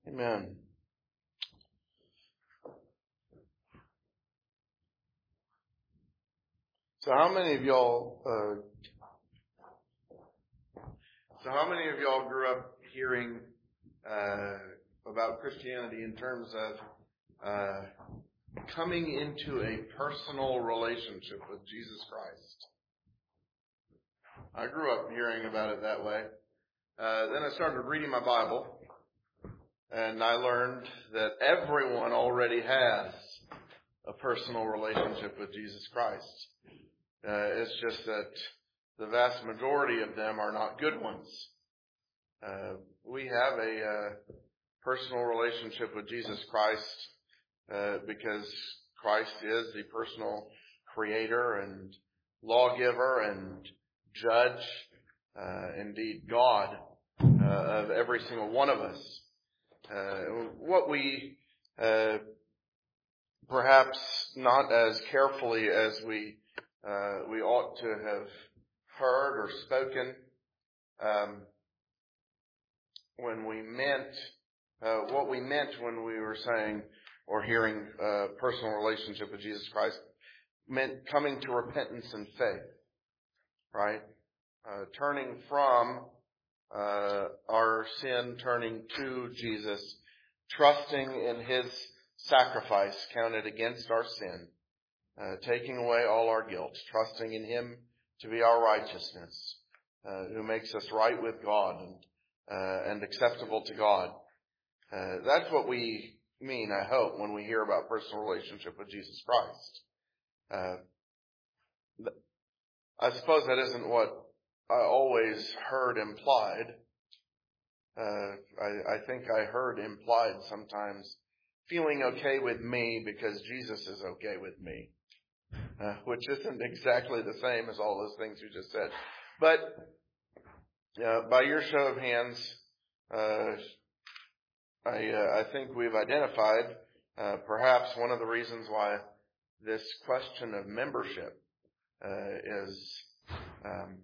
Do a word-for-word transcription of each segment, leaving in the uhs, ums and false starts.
Amen. So how many of y'all, uh, so how many of y'all grew up hearing, uh, about Christianity in terms of, uh, coming into a personal relationship with Jesus Christ? I grew up hearing about it that way. Uh, then I started reading my Bible, and I learned that everyone already has a personal relationship with Jesus Christ. Uh, it's just that the vast majority of them are not good ones. Uh, we have a uh, personal relationship with Jesus Christ uh, because Christ is the personal creator and lawgiver and judge, uh, indeed God, uh, of every single one of us. Uh, what we uh, perhaps not as carefully as we uh, we ought to have heard or spoken um, when we meant uh, what we meant when we were saying or hearing uh, personal relationship with Jesus Christ meant coming to repentance and faith, right? Uh, turning from uh, our sin, turning to Jesus, trusting in His sacrifice counted against our sin, uh, taking away all our guilt, trusting in Him to be our righteousness, uh, who makes us right with God and uh, and acceptable to God. Uh, that's what we mean, I hope, when we hear about personal relationship with Jesus Christ. Uh, I suppose that isn't what I always heard implied. Uh, I, I think I heard implied sometimes feeling okay with me because Jesus is okay with me, uh, which isn't exactly the same as all those things you just said. But uh, by your show of hands, uh, I, uh, I think we've identified uh, perhaps one of the reasons why this question of membership uh, is um,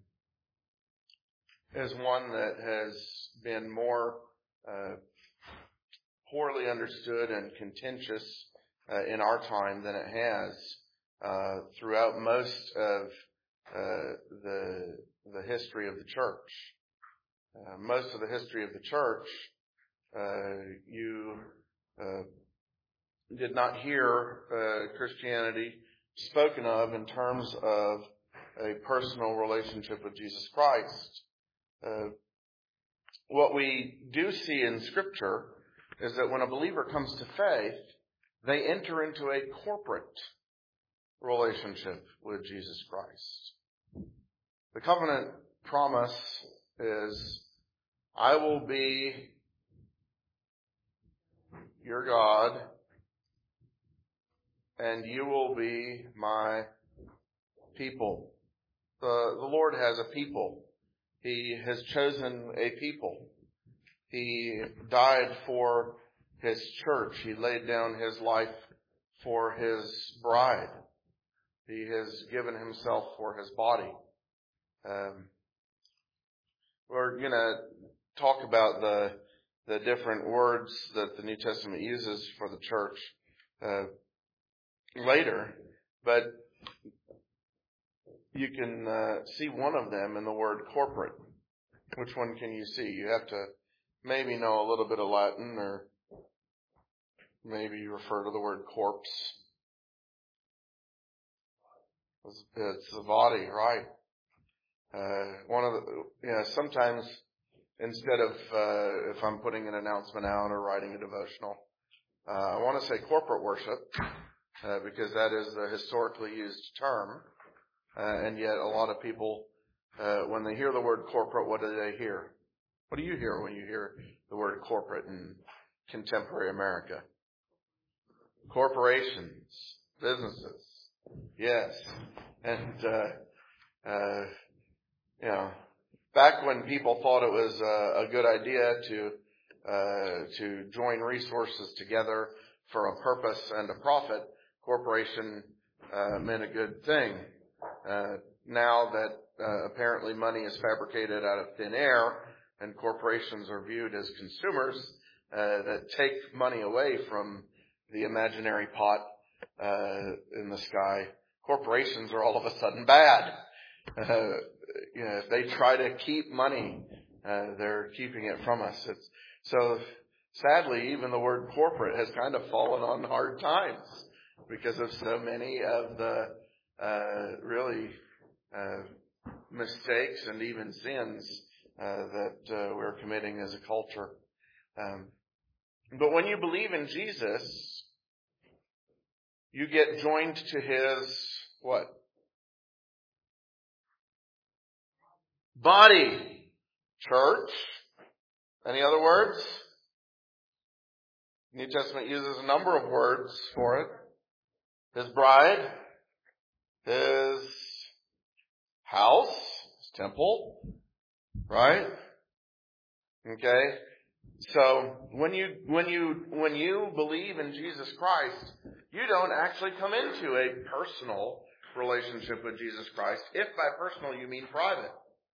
is one that has been more uh, poorly understood and contentious uh, in our time than it has uh, throughout most of uh, the the history of the church. Uh, most of the history of the church, uh, you uh, did not hear uh, Christianity spoken of in terms of a personal relationship with Jesus Christ. Uh, what we do see in Scripture is that when a believer comes to faith, they enter into a corporate relationship with Jesus Christ. The covenant promise is, I will be your God, and you will be my people. The, the Lord has a people. He has chosen a people. He died for His church. He laid down His life for His bride. He has given Himself for His body. Um, we're going to talk about the the different words that the New Testament uses for the church uh, later, but you can uh, see one of them in the word corporate. Which one can you see? You have to maybe know a little bit of Latin, or maybe you refer to the word corpse. It's the body, right? Uh, one of the, you know, sometimes instead of, uh, if I'm putting an announcement out or writing a devotional, uh, I want to say corporate worship, uh, because that is the historically used term. Uh, and yet a lot of people, uh, when they hear the word corporate, what do they hear? What do you hear when you hear the word corporate in contemporary America? Corporations, businesses. Yes. And, uh, uh, you know, back when people thought it was uh, a good idea to, uh, to join resources together for a purpose and a profit, corporation, uh, meant a good thing. Uh, now that, uh, apparently money is fabricated out of thin air and corporations are viewed as consumers, uh, that take money away from the imaginary pot uh, in the sky. Corporations are all of a sudden bad. Uh, you know, if they try to keep money, uh, they're keeping it from us. It's, so sadly, even the word corporate has kind of fallen on hard times because of so many of the uh, really uh, mistakes and even sins uh, that uh, we're committing as a culture. Um, but when you believe in Jesus, you get joined to His what? Body. Church. Any other words? New Testament uses a number of words for it. His bride. His house. His temple. Right? Okay? So when you when you when you believe in Jesus Christ, you don't actually come into a personal relationship with Jesus Christ. If by personal you mean private.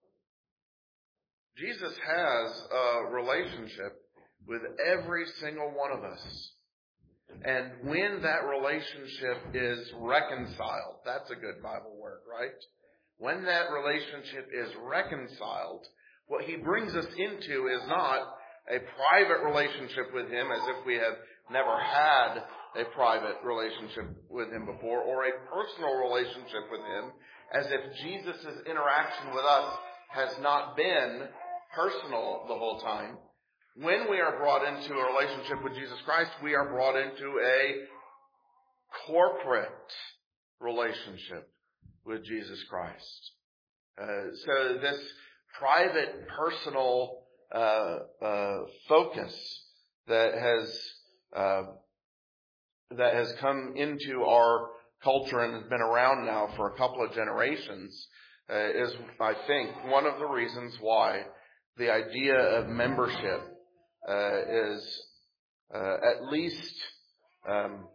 Jesus has a relationship with every single one of us. And when that relationship is reconciled, that's a good Bible word, right? When that relationship is reconciled, what He brings us into is not a private relationship with Him as if we have never had a private relationship with Him before, or a personal relationship with Him as if Jesus' interaction with us has not been personal the whole time. When we are brought into a relationship with Jesus Christ, we are brought into a corporate relationship with Jesus Christ. Uh, so this private, personal uh, uh, focus that has uh, that has come into our culture and has been around now for a couple of generations uh, is, I think, one of the reasons why the idea of membership uh, is uh, at least um,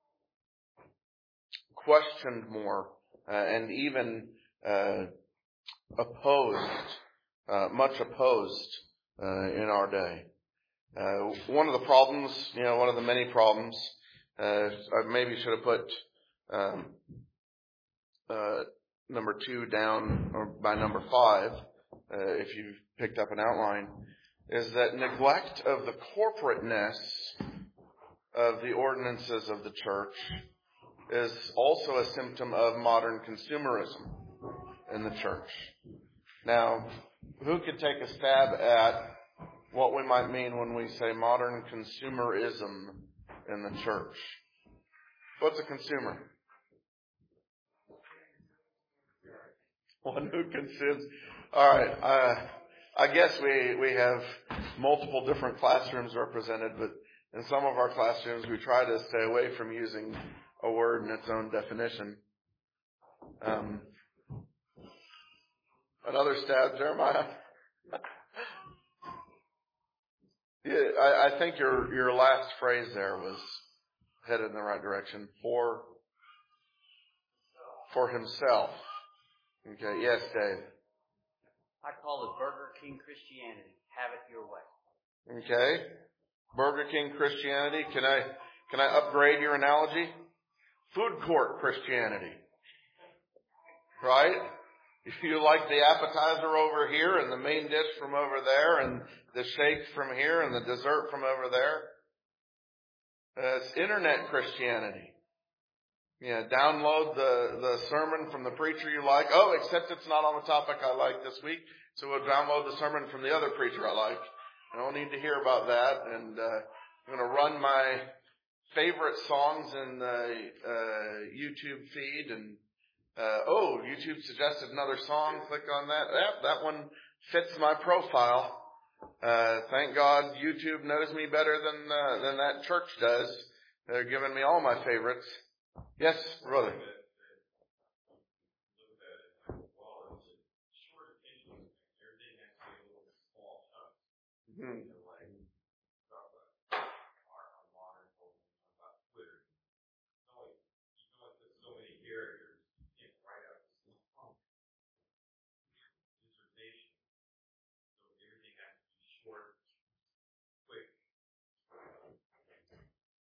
questioned more uh, and even uh, opposed, uh, much opposed uh, in our day. Uh, one of the problems, you know, one of the many problems, uh, I maybe should have put um, uh, number two down or by number five, uh, if you picked up an outline, is that neglect of the corporateness of the ordinances of the church is also a symptom of modern consumerism in the church. Now, who could take a stab at what we might mean when we say modern consumerism in the church? What's a consumer? One who consumes. All right. Uh, I guess we, we have multiple different classrooms represented, but in some of our classrooms we try to stay away from using a word in its own definition. Um, another stab, Jeremiah? Yeah, I, I think your your last phrase there was headed in the right direction. For for himself. Okay, yes, Dave. I call it Burger King Christianity. Have it your way. Okay. Burger King Christianity. Can I can I upgrade your analogy? Food court Christianity. Right? If you like the appetizer over here and the main dish from over there and the shake from here and the dessert from over there. Uh, it's internet Christianity. Yeah, download the, the sermon from the preacher you like. Oh, except it's not on the topic I like this week. So we'll download the sermon from the other preacher I like. I don't need to hear about that. And uh, I'm going to run my favorite songs in the uh, YouTube feed. And uh, oh, YouTube suggested another song. Click on that. Yep, that one fits my profile. Uh, thank God YouTube knows me better than uh, than that church does. They're giving me all my favorites. Yes, brother. Hmm.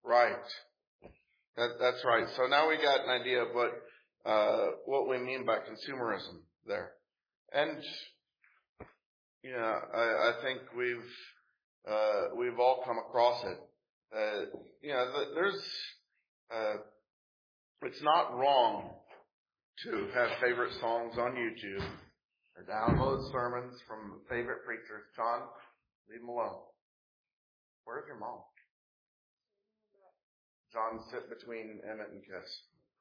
Right. That, that's right. So now we got an idea of what uh, what we mean by consumerism there, and you know, I, I think we've uh, we've all come across it. Uh, you know, there's uh, it's not wrong to have favorite songs on YouTube or download sermons from favorite preachers. John, leave them alone. Where's your mom? John, sit between Emmett and Kess.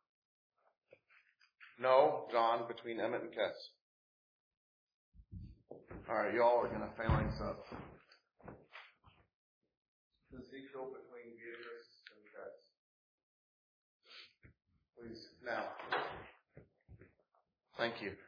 No, John, between Emmett and Kess. All right, y'all are going to phalanx up. Ezekiel between Beatrice and Kess. Please, now. Thank you.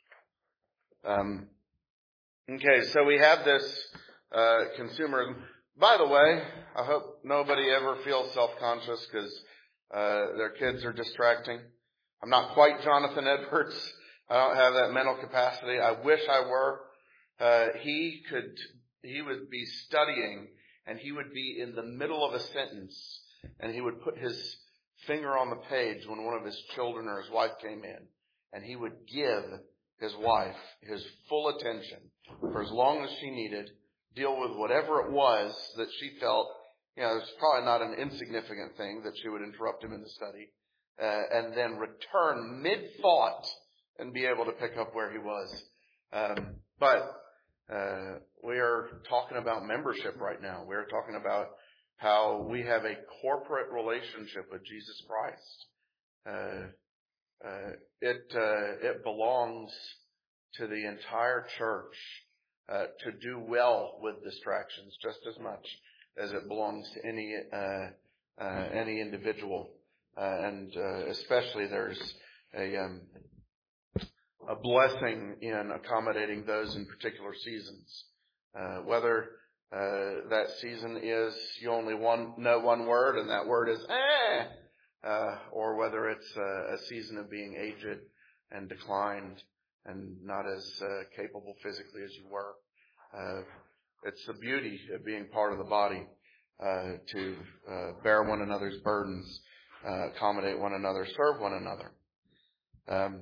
Um, okay, so we have this uh, consumerism. By the way, I hope nobody ever feels self-conscious because uh, their kids are distracting. I'm not quite Jonathan Edwards. I don't have that mental capacity. I wish I were. Uh, he could, he would be studying and he would be in the middle of a sentence and he would put his finger on the page when one of his children or his wife came in, and he would give his wife his full attention for as long as she needed, deal with whatever it was that she felt, you know, it's probably not an insignificant thing that she would interrupt him in the study, uh, and then return mid-thought and be able to pick up where he was. Um, but uh, we are talking about membership right now. We are talking about how we have a corporate relationship with Jesus Christ. Uh, uh, it uh, it belongs to the entire church uh, to do well with distractions just as much as it belongs to any uh, uh, any individual, uh, and uh, especially there's a um, a blessing in accommodating those in particular seasons, uh, whether uh, that season is you only one know one word and that word is eh. Uh, or whether it's uh, a season of being aged and declined and not as uh, capable physically as you were. Uh, it's the beauty of being part of the body, uh, to uh, bear one another's burdens, uh, accommodate one another, serve one another. Um,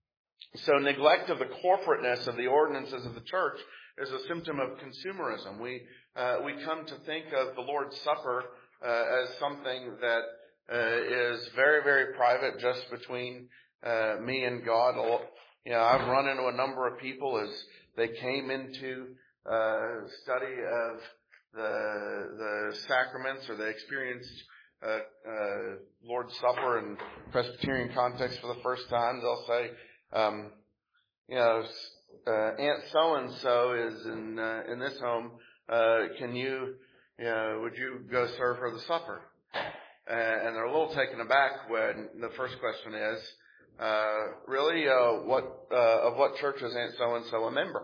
so neglect of the corporateness of the ordinances of the church is a symptom of consumerism. We uh, we come to think of the Lord's Supper uh, as something that Uh, is very, very private, just between uh, me and God. You know, I've run into a number of people as they came into uh, study of the the sacraments, or they experienced uh, uh, Lord's Supper in Presbyterian context for the first time. They'll say, um, you know, uh, Aunt so and so is in uh, in this home. Uh, can you, you know, would you go serve her the supper? Uh, and they're a little taken aback when the first question is, uh, really, uh, what, uh, of what church is Aunt so-and-so a member?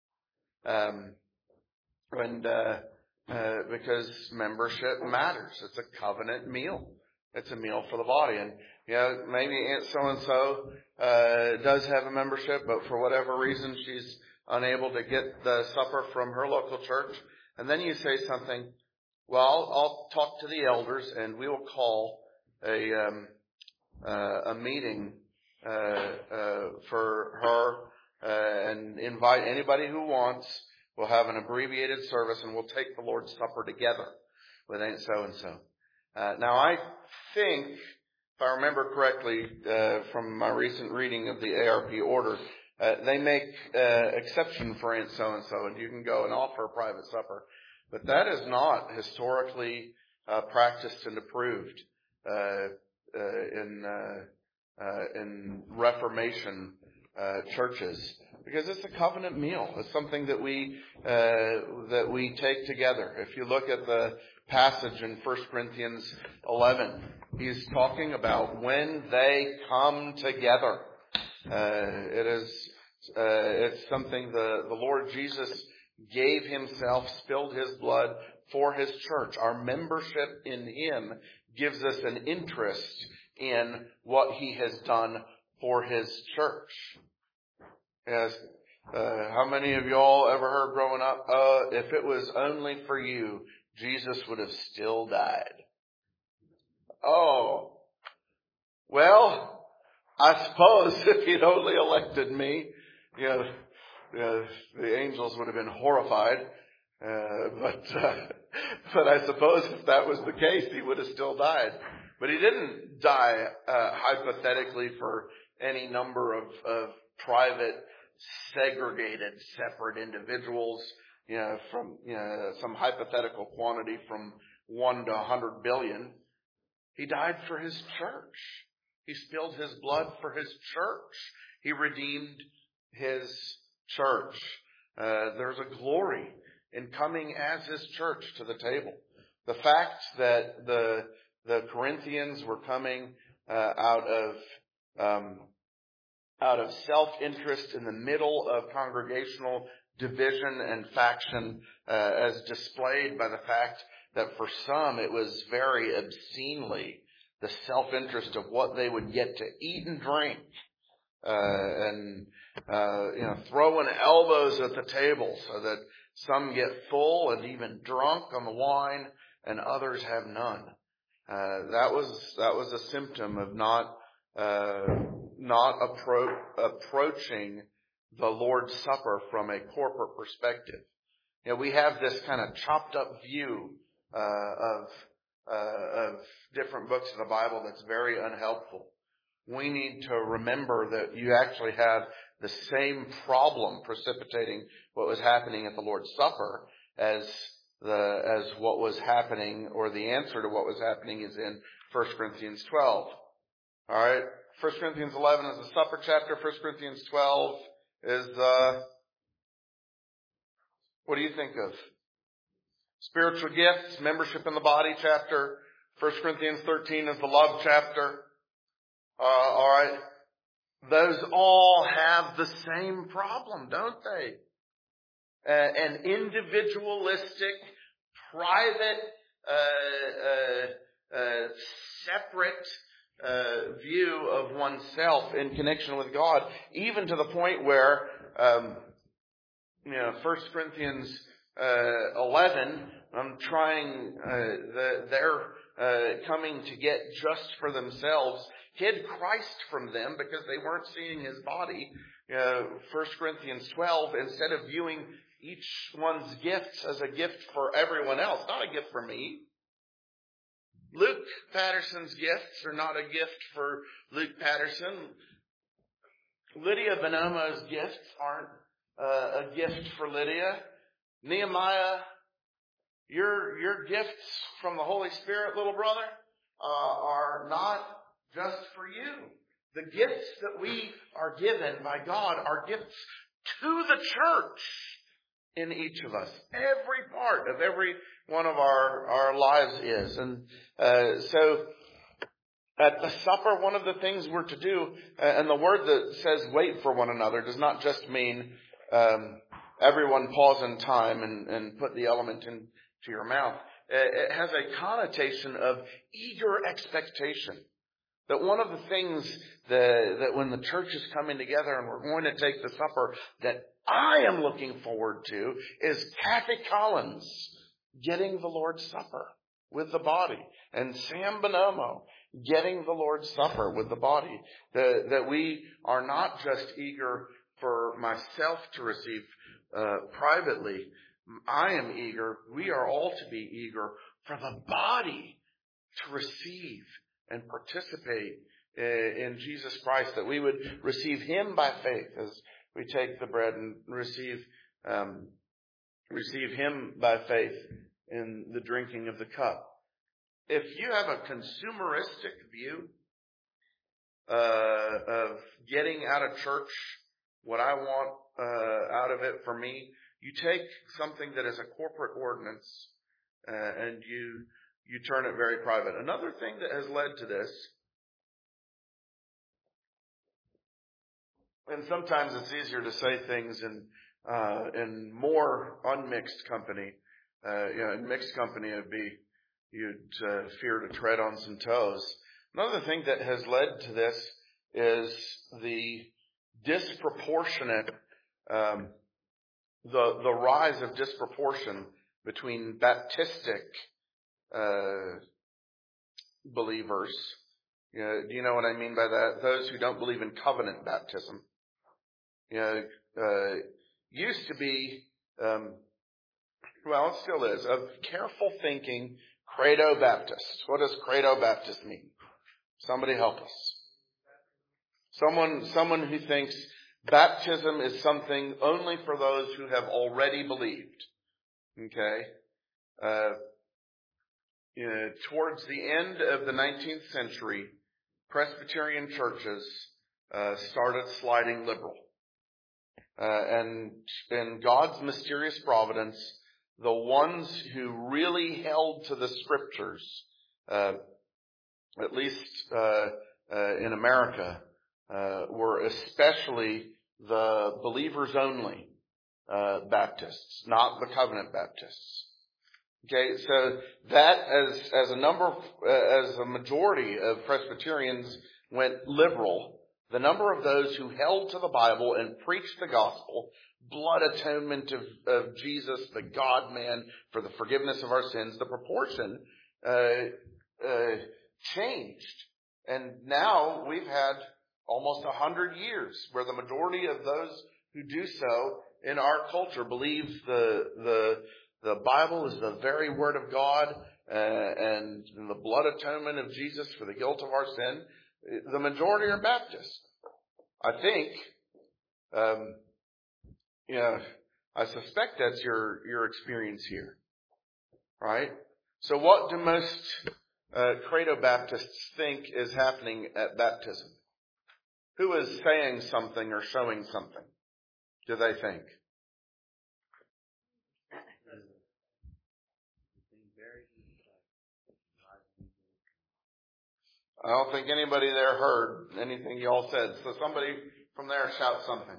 Um, and, uh, uh, because membership matters. It's a covenant meal. It's a meal for the body. And, you know, maybe Aunt so-and-so, uh, does have a membership, but for whatever reason, she's unable to get the supper from her local church. And then you say something, well, I'll, I'll talk to the elders and we will call a um, uh, a meeting uh, uh, for her uh, and invite anybody who wants. We'll have an abbreviated service and we'll take the Lord's Supper together with Aunt so-and-so. Uh, now, I think, if I remember correctly uh, from my recent reading of the A R P order, uh, they make uh, exception for Aunt so-and-so, and you can go and offer a private supper. But that is not historically uh, practiced and approved uh, uh, in uh, uh, in Reformation uh, churches, because it's a covenant meal. It's something that we uh, that we take together. If you look at the passage in First Corinthians eleven, he's talking about when they come together. Uh, it is uh, it's something the the Lord Jesus gave himself, spilled his blood for his church. Our membership in him gives us an interest in what he has done for his church. Yes. Uh, how many of y'all ever heard growing up, uh, if it was only for you, Jesus would have still died? Oh, well, I suppose if he'd only elected me, you know, uh, the angels would have been horrified. Uh, but, uh, but I suppose if that was the case, he would have still died. But he didn't die, uh, hypothetically for any number of, of private, segregated, separate individuals, you know, from, you know, some hypothetical quantity from one to a hundred billion. He died for his church. He spilled his blood for his church. He redeemed his church. Uh, there's a glory in coming as his church to the table. The fact that the the Corinthians were coming uh, out of um, out of self-interest in the middle of congregational division and faction, uh, as displayed by the fact that for some it was very obscenely the self-interest of what they would get to eat and drink, uh, and uh, you know, throwing elbows at the table so that some get full and even drunk on the wine, and others have none. Uh, that was that was a symptom of not uh, not appro- approaching the Lord's Supper from a corporate perspective. You know, we have this kind of chopped up view uh, of uh, of different books of the Bible that's very unhelpful. We need to remember that you actually have the same problem precipitating what was happening at the Lord's Supper as the as what was happening, or the answer to what was happening is in First Corinthians twelve. All right, First Corinthians eleven is the supper chapter. First Corinthians twelve is uh, what do you think of? Spiritual gifts, membership in the body chapter. First Corinthians thirteen is the love chapter. Uh, all right. Those all have the same problem, don't they? Uh, an individualistic, private, uh, uh, uh, separate uh, view of oneself in connection with God, even to the point where, um, you know, First Corinthians uh, eleven, I'm trying, uh, the, they're uh, coming to get just for themselves, hid Christ from them because they weren't seeing his body. Uh, First Corinthians twelve, instead of viewing each one's gifts as a gift for everyone else, not a gift for me. Luke Patterson's gifts are not a gift for Luke Patterson. Lydia Bonomo's gifts aren't uh, a gift for Lydia. Nehemiah, your your gifts from the Holy Spirit, little brother, uh, are not just for you. The gifts that we are given by God are gifts to the church in each of us. Every part of every one of our, our lives is. And uh, so at the supper, one of the things we're to do, uh, and the word that says wait for one another does not just mean um, everyone pause in time and, and put the element into your mouth. It has a connotation of eager expectation. That one of the things that, that when the church is coming together and we're going to take the supper that I am looking forward to is Kathy Collins getting the Lord's Supper with the body, and Sam Bonomo getting the Lord's Supper with the body. The, that we are not just eager for myself to receive uh, privately. I am eager. We are all to be eager for the body to receive and participate in Jesus Christ, that we would receive him by faith as we take the bread and receive um, receive him by faith in the drinking of the cup. If you have a consumeristic view uh, of getting out of church what I want uh, out of it for me, you take something that is a corporate ordinance uh, and you you turn it very private. Another thing that has led to this, and sometimes it's easier to say things in uh, in more unmixed company. Uh, you know, in mixed company, it'd be you'd uh, fear to tread on some toes. Another thing that has led to this is the disproportionate, um, the the rise of disproportion between Baptistic uh, believers. You know, do you know what I mean by that? Those who don't believe in covenant baptism. You know, uh, used to be, um, well, it still is, of careful thinking credo Baptist. What does credo Baptist mean? Somebody help us. Someone, someone who thinks baptism is something only for those who have already believed. Okay? Uh, you know, towards the end of the nineteenth century, Presbyterian churches uh, started sliding liberal. Uh, and in God's mysterious providence, the ones who really held to the scriptures, uh, at least uh, uh, in America, uh, were especially the believers only uh, Baptists, not the covenant Baptists. Okay, so that as as a number, of, uh, as a majority of Presbyterians went liberal, the number of those who held to the Bible and preached the gospel, blood atonement of, of Jesus, the God-man, for the forgiveness of our sins, the proportion uh, uh, changed. And now we've had almost a hundred years where the majority of those who do so in our culture believe the the the Bible is the very Word of God uh, and the blood atonement of Jesus for the guilt of our sin. The majority are Baptists. I think, um, you know, I suspect that's your your experience here, right? So, what do most uh, credo Baptists think is happening at baptism? Who is saying something or showing something? Do they think? I don't think anybody there heard anything you all said. So somebody from there shout something.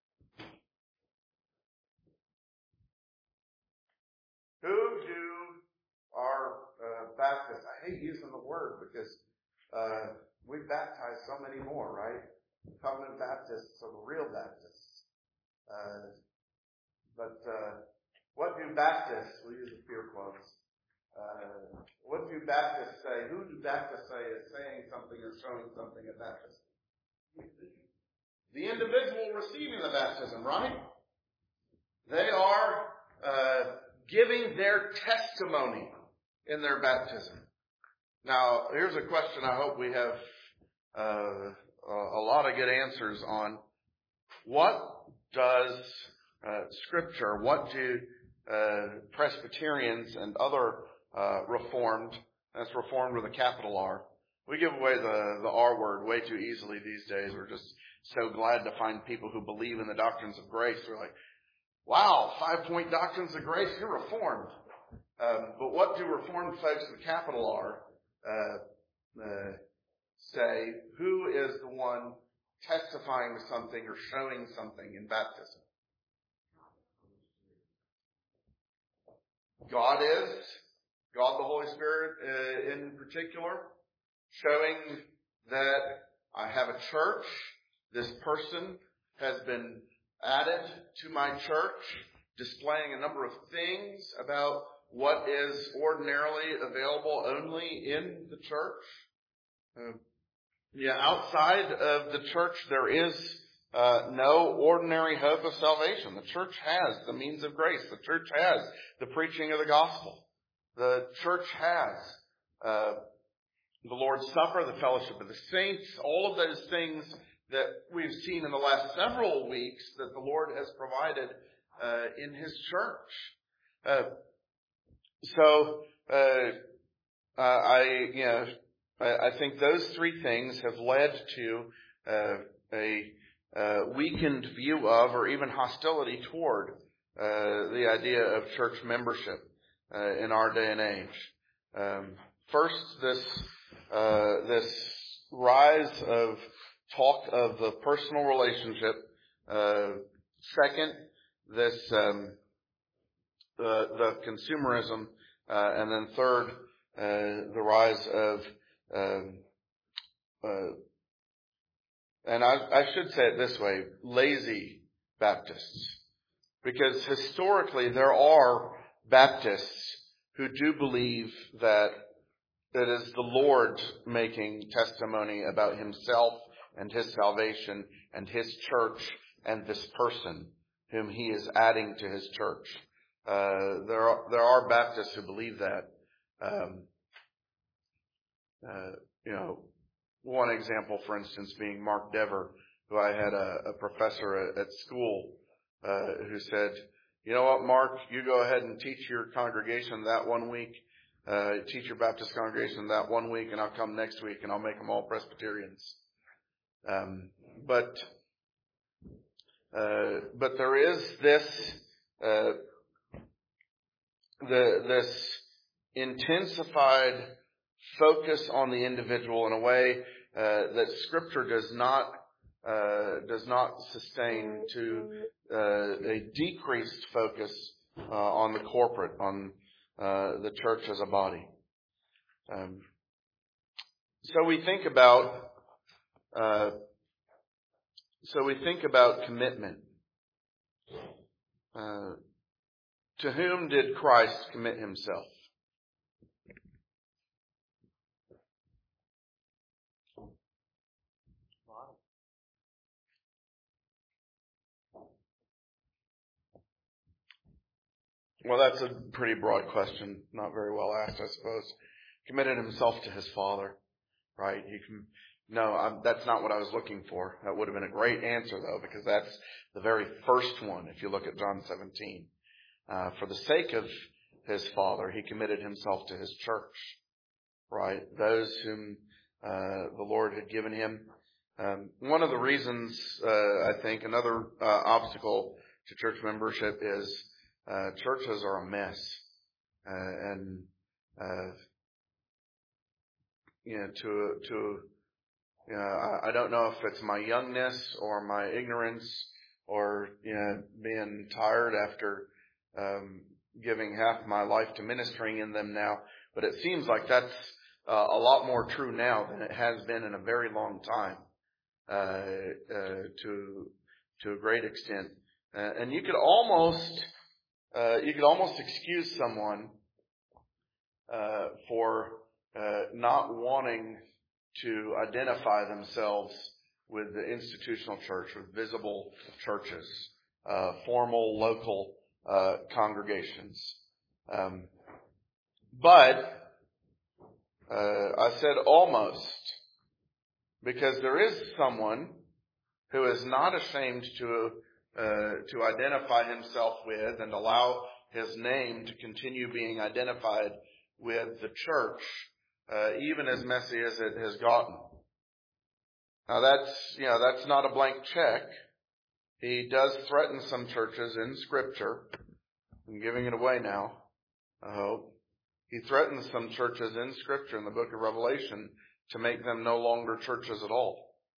Who do our uh, Baptists, I hate using the word because uh, we baptize so many more, right? Covenant Baptists are the real Baptists. Uh, but uh, what do Baptists, we use the fear quotes, Uh, what do Baptists say? Who do Baptists say is saying something or showing something at baptism? The individual receiving the baptism, right? They are uh, giving their testimony in their baptism. Now, here's a question I hope we have uh, a lot of good answers on. What does uh, Scripture, what do uh, Presbyterians and other Uh, reformed, that's reformed with a capital R. We give away the, the R word way too easily these days. We're just so glad to find people who believe in the doctrines of grace. We're like, wow, five-point doctrines of grace, you're reformed. Um, but what do reformed folks with a capital R uh, uh, say? Who is the one testifying to something or showing something in baptism? God is. God the Holy Spirit uh, in particular, showing that I have a church. This person has been added to my church, displaying a number of things about what is ordinarily available only in the church. Uh, yeah, outside of the church, there is uh, no ordinary hope of salvation. The church has the means of grace. The church has the preaching of the gospel. The church has uh, the Lord's Supper, the fellowship of the saints, all of those things that we've seen in the last several weeks that the Lord has provided uh, in His church. Uh, so uh, uh, I, you know, I, I think those three things have led to uh, a uh, weakened view of, or even hostility toward, uh, the idea of church membership. Uh, in our day and age. Um, first, this uh, this rise of talk of the personal relationship. Uh, second, this um, the, the consumerism, uh, and then third, uh, the rise of um, uh, and I, I should say it this way: lazy Baptists, because historically there are Baptists who do believe that it is the Lord making testimony about himself and his salvation and his church and this person whom he is adding to his church. Uh, there are, there are Baptists who believe that. Um, uh, you know, one example, for instance, being Mark Dever, who I had a, a professor at, at school, uh, who said, you know what, Mark, you go ahead and teach your congregation that one week, uh, teach your Baptist congregation that one week, and I'll come next week and I'll make them all Presbyterians. Um, but, uh, but there is this, uh, the, this intensified focus on the individual in a way, uh, that Scripture does not, uh, does not sustain, to, uh, a decreased focus, uh, on the corporate, on, uh, the church as a body. Um, so we think about, uh, so we think about commitment. Uh, to whom did Christ commit himself? Well, that's a pretty broad question, not very well asked, I suppose. Committed himself to his Father, right? You can, no, I'm, that's not what I was looking for. That would have been a great answer, though, because that's the very first one, if you look at John seventeen. Uh, for the sake of his Father, he committed himself to his church, right? Those whom uh, the Lord had given him. Um, one of the reasons, uh, I think, another uh, obstacle to church membership is Uh, churches are a mess, uh, and uh, you know, to to you know, I, I don't know if it's my youngness or my ignorance, or you know, being tired after um, giving half my life to ministering in them now. But it seems like that's uh, a lot more true now than it has been in a very long time, uh, uh, to to a great extent, uh, and you could almost. Uh, you could almost excuse someone uh, for uh, not wanting to identify themselves with the institutional church, with visible churches, uh, formal local uh, congregations. Um, but uh, I said almost, because there is someone who is not ashamed to Uh, to identify himself with and allow his name to continue being identified with the church, uh, even as messy as it has gotten. Now that's, you know, that's not a blank check. He does threaten some churches in Scripture. I'm giving it away now, I hope. He threatens some churches in Scripture in the book of Revelation to make them no longer churches at all.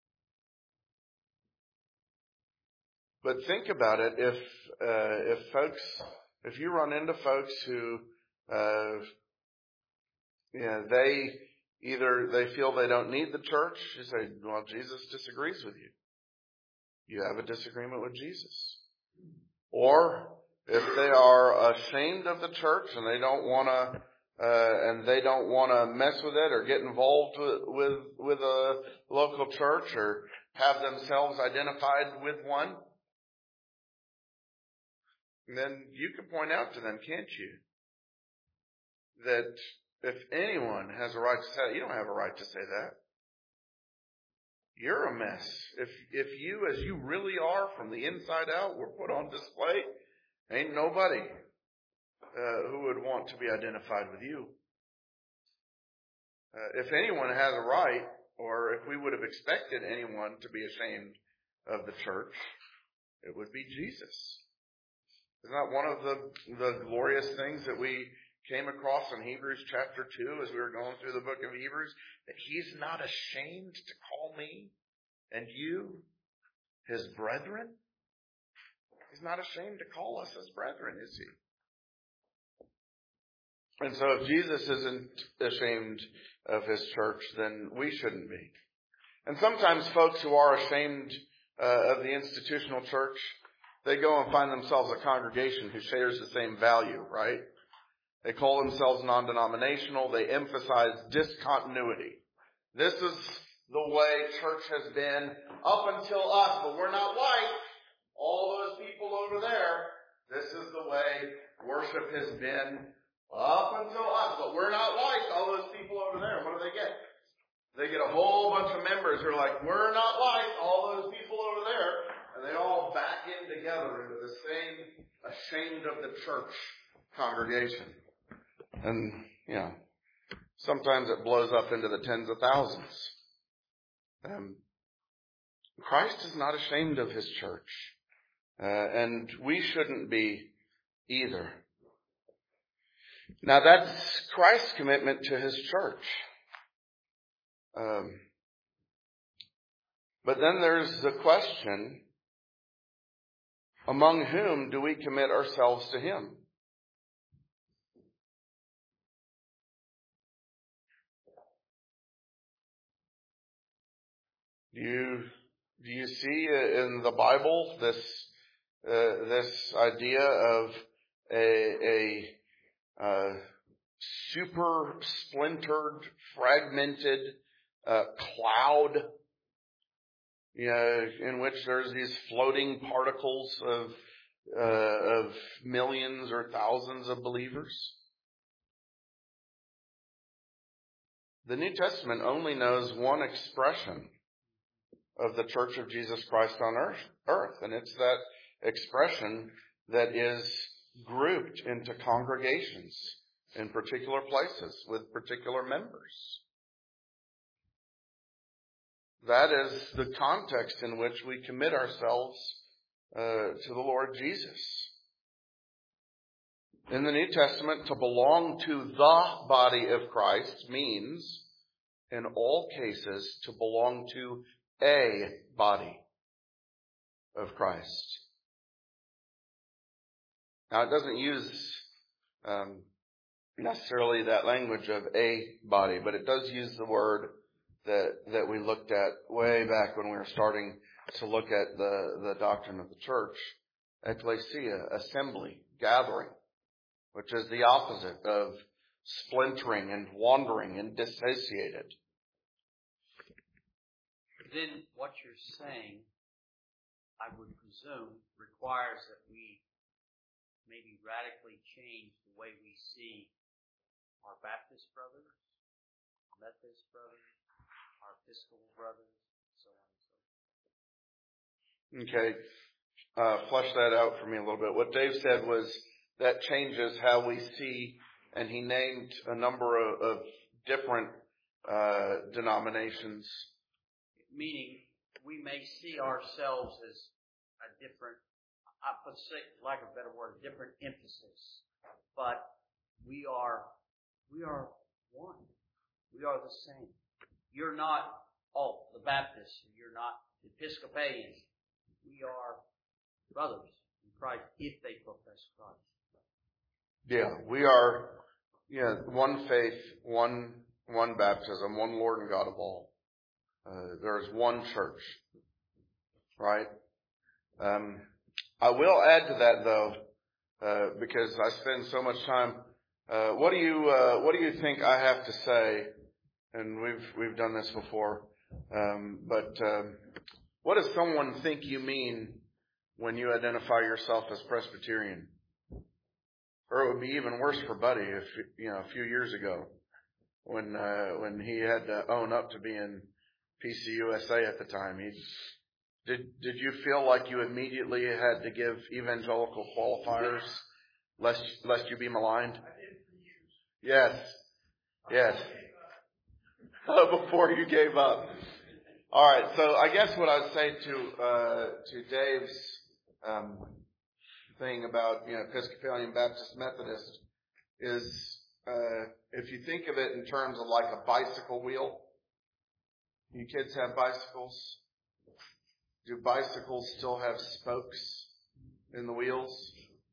But think about it, if, uh, if folks, if you run into folks who, uh, you know, they either, they feel they don't need the church, you say, well, Jesus disagrees with you. You have a disagreement with Jesus. Or if they are ashamed of the church and they don't want to, uh, and they don't want to mess with it or get involved with, with, with a local church or have themselves identified with one, then you can point out to them, can't you, that if anyone has a right to say that, you don't have a right to say that. You're a mess. If if you, as you really are from the inside out, were put on display, ain't nobody uh, who would want to be identified with you. Uh, if anyone has a right, or if we would have expected anyone to be ashamed of the church, it would be Jesus. Isn't that one of the, the glorious things that we came across in Hebrews chapter two as we were going through the book of Hebrews? That he's not ashamed to call me and you his brethren? He's not ashamed to call us his brethren, is he? And so if Jesus isn't ashamed of his church, then we shouldn't be. And sometimes folks who are ashamed uh, of the institutional church, they go and find themselves a congregation who shares the same value, right? They call themselves non-denominational. They emphasize discontinuity. This is the way church has been up until us, but we're not like all those people over there. This is the way worship has been up until us, but we're not like all those people over there. What do they get? They get a whole bunch of members who are like, we're not like all those people over there. And they all back in together into the same ashamed of the church congregation. And, you know, sometimes it blows up into the tens of thousands. Um, Christ is not ashamed of his church. Uh, and we shouldn't be either. Now that's Christ's commitment to his church. Um, but then there's the question, among whom do we commit ourselves to him? Do you, do you see in the Bible this, uh, this idea of a, a, uh, super splintered, fragmented, uh, cloud, you know, in which there's these floating particles of, uh, of millions or thousands of believers? The New Testament only knows one expression of the Church of Jesus Christ on earth, and it's that expression that is grouped into congregations in particular places with particular members. That is the context in which we commit ourselves uh, to the Lord Jesus. In the New Testament, to belong to the body of Christ means, in all cases, to belong to a body of Christ. Now, it doesn't use um, necessarily that language of a body, but it does use the word that that we looked at way back when we were starting to look at the, the doctrine of the church, ecclesia, assembly, gathering, which is the opposite of splintering and wandering and dissociated. Then what you're saying, I would presume, requires that we maybe radically change the way we see our Baptist brothers, Methodist brothers, our Episcopal brothers, so on and so forth. Okay. Uh, flesh that out for me a little bit. What Dave said was that changes how we see, and he named a number of, of different uh, denominations. Meaning, we may see ourselves as a different, I would say, lack of a better word, a different emphasis. But we are, we are one. We are the same. You're not, oh, the Baptists. You're not the Episcopalians. We are brothers in Christ if they profess Christ. Yeah, we are, yeah, one faith, one, one baptism, one Lord and God of all. Uh, there's one church, right? Um, I will add to that though, uh, because I spend so much time. Uh, what do you uh, what do you think I have to say? And we've we've done this before, um, but um, what does someone think you mean when you identify yourself as Presbyterian? Or it would be even worse for Buddy if you know a few years ago when uh, when he had to own up to being P C U S A at the time. He, did did you feel like you immediately had to give evangelical qualifiers lest lest you be maligned? Yes, yes. Before you gave up. All right. So I guess what I'd say to uh, to Dave's um, thing about you know Episcopalian, Baptist, Methodist is uh, if you think of it in terms of like a bicycle wheel. You kids have bicycles? Do bicycles still have spokes in the wheels?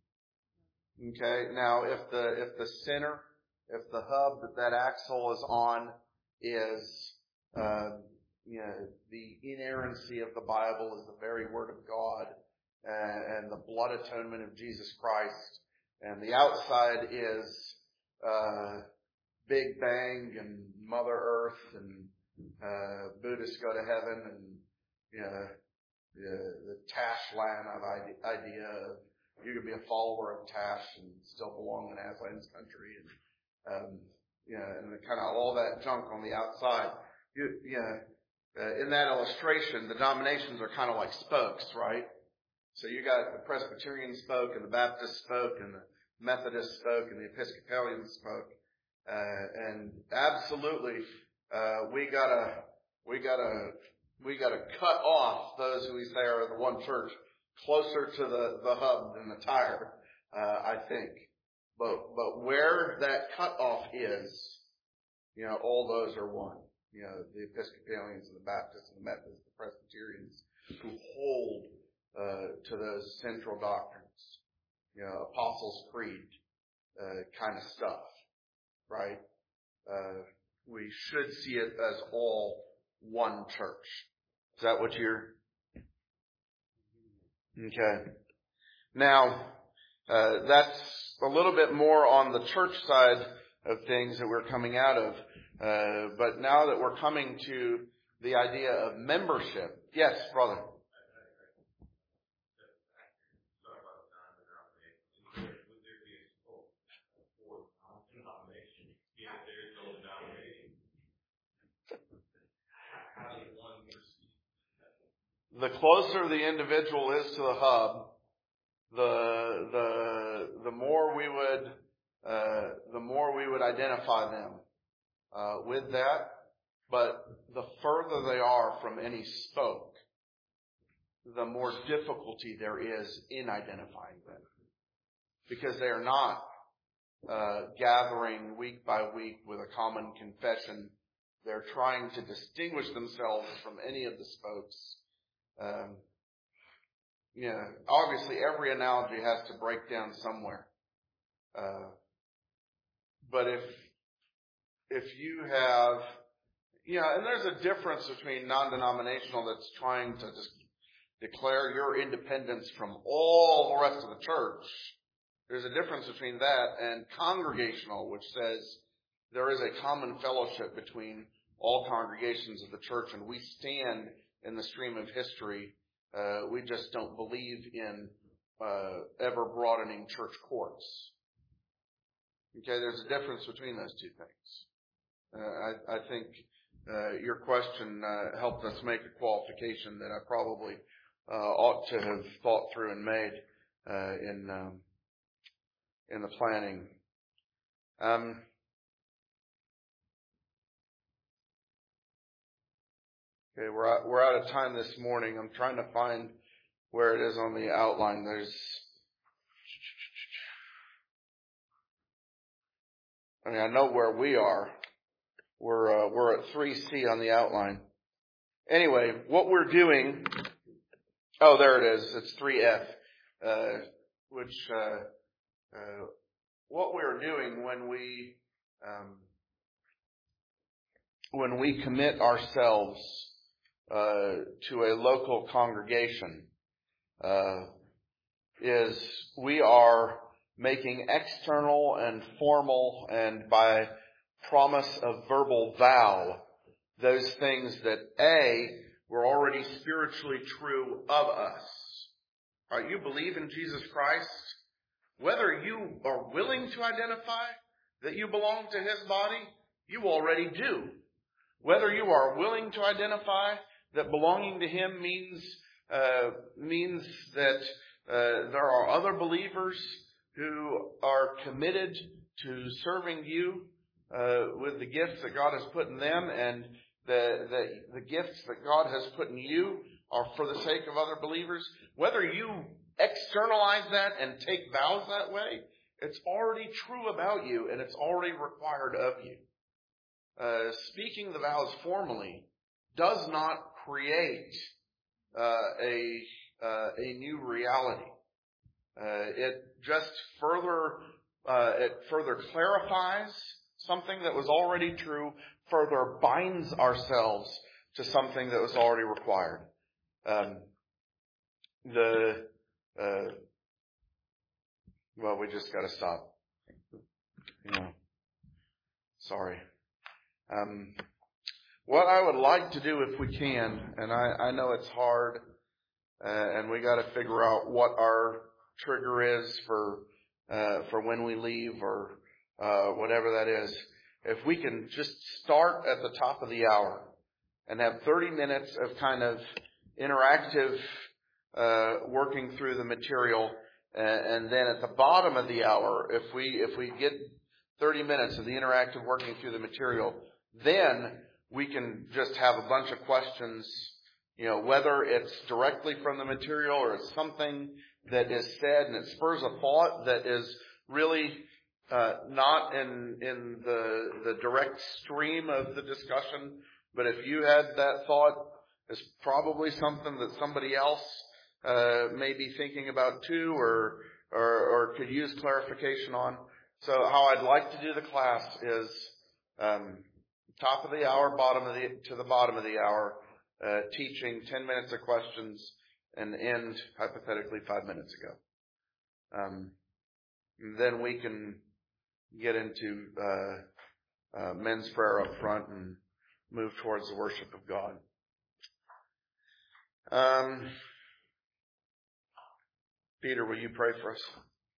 Okay. Now, if the if the center, if the hub that that axle is on is, uh, you know, the inerrancy of the Bible is the very Word of God and, and the blood atonement of Jesus Christ, and the outside is uh, Big Bang and Mother Earth and uh, Buddhists go to heaven and you know, the, the Tash Land of idea of you can be a follower of Tash and still belong in Aslan's country and um, you know, and kind of all that junk on the outside. You, you know, uh, in that illustration, the denominations are kind of like spokes, right? So you got the Presbyterian spoke and the Baptist spoke and the Methodist spoke and the Episcopalian spoke. Uh, and absolutely, uh, we gotta, we gotta, we gotta cut off those who we say are the one church closer to the, the hub than the tire, uh, I think. But, but where that cutoff is, you know, all those are one. You know, the Episcopalians and the Baptists and the Methodists, the Presbyterians who hold, uh, to those central doctrines, you know, Apostles' Creed, uh, kind of stuff. Right? Uh, we should see it as all one church. Is that what you're? Okay. Now, uh, that's a little bit more on the church side of things that we're coming out of. Uh, but now that we're coming to the idea of membership. Yes, brother. The closer the individual is to the hub, the the the more we would uh, the more we would identify them uh, with that. But the further they are from any spoke, the more difficulty there is in identifying them, because they are not uh, gathering week by week with a common confession. They're trying to distinguish themselves from any of the spokes. Um, you know, obviously every analogy has to break down somewhere. Uh, but if, if you have, you know, and there's a difference between non-denominational that's trying to just declare your independence from all the rest of the church. There's a difference between that and congregational, which says there is a common fellowship between all congregations of the church, and we stand in the stream of history. Uh, we just don't believe in uh, ever-broadening church courts. Okay, there's a difference between those two things. Uh, I, I think uh, your question uh, helped us make a qualification that I probably uh, ought to have thought through and made uh, in um, in the planning. Um, Okay, we're out, we're out of time this morning. I'm trying to find where it is on the outline. There's, I mean, I know where we are. We're uh, we're at three C on the outline. Anyway, what we're doing. Oh, there it is. It's three F, uh, which uh, uh, what we're doing when we um, when we commit ourselves Uh, to a local congregation uh, is we are making external and formal and by promise of verbal vow those things that A, were already spiritually true of us. Right? You believe in Jesus Christ. Whether you are willing to identify that you belong to His body, you already do. Whether you are willing to identify that belonging to Him means uh, means that uh, there are other believers who are committed to serving you uh, with the gifts that God has put in them, and the, the the gifts that God has put in you are for the sake of other believers. Whether you externalize that and take vows that way, it's already true about you, and it's already required of you. Uh, speaking the vows formally does not create uh, a uh, a new reality. Uh, it just further uh, it further clarifies something that was already true, further binds ourselves to something that was already required. Um, the uh, well, we just got to stop. You know. Sorry. Um, what I would like to do if we can, and I, I know it's hard, uh, and we got to figure out what our trigger is for uh, for when we leave or uh, whatever that is. If we can just start at the top of the hour and have thirty minutes of kind of interactive uh, working through the material, uh, and then at the bottom of the hour, if we if we get thirty minutes of the interactive working through the material, then we can just have a bunch of questions, you know, whether it's directly from the material or it's something that is said and it spurs a thought that is really uh, not in in the the direct stream of the discussion. But if you had that thought, it's probably something that somebody else uh, may be thinking about too, or, or or could use clarification on. So how I'd like to do the class is um, top of the hour, bottom of the to the bottom of the hour, uh, teaching ten minutes of questions, and end hypothetically five minutes ago. Um, then we can get into uh, uh, men's prayer up front and move towards the worship of God. Um, Peter, will you pray for us?